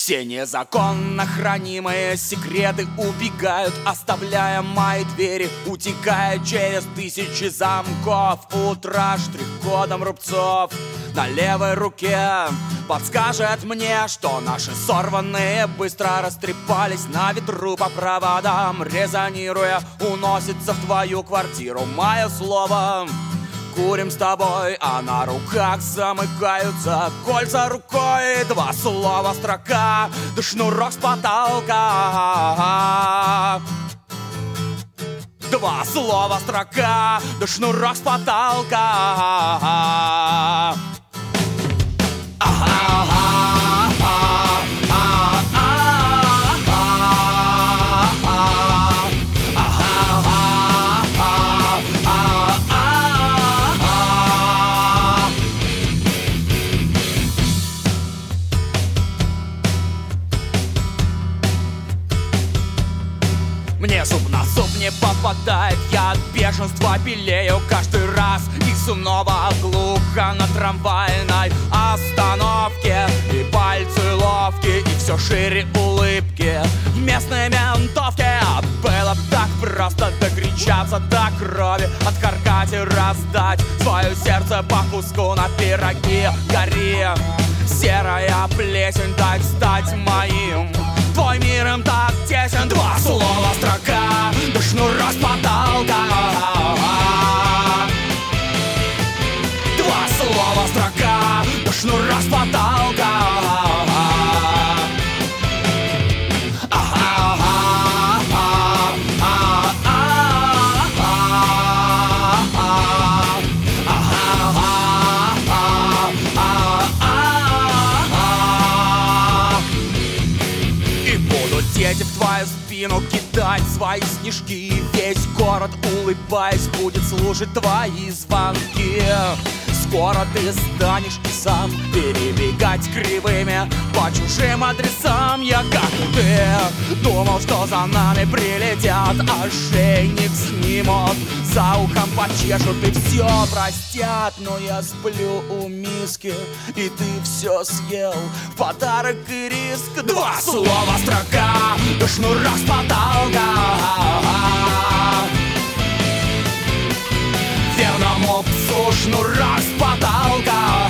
Все незаконно хранимые секреты убегают, оставляя мои двери, утекая через тысячи замков. Утро штрих-кодом рубцов на левой руке подскажет мне, что наши сорванные быстро растрепались на ветру по проводам. Резонируя, уносится в твою квартиру мое слово. Курим с тобой, а на руках замыкаются кольца рукой. Два слова, строка, да шнурок с потолка. Два слова, строка, да шнурок с потолка. Мне зуб на зуб не попадает, я от бешенства белею каждый раз. И снова глухо на трамвайной остановке. И пальцы ловкие, и все шире улыбки в местной ментовке. Было б так просто докричаться до крови, откаркать и раздать свое сердце по куску на пироги. Гори, серая плесень, дай стать моим. Твой мир им так тесен. Два слова, строка, да шнурок с потолка. Два слова, строка, да шнурок с потолка. Дети в твою спину кидать свои снежки, и весь город, улыбаясь, будет слушать твои звонки. Скоро ты станешь и сам перебегать кривыми по чужим адресам. Я, как и ты, думал, что за нами прилетят, ошейник снимут, за ухом почешут и все простят. Но я сплю у миски, и ты все съел в подарок и риск. Два слова, строка, да шнурок с потолка. Верному псу шнурок с потолка.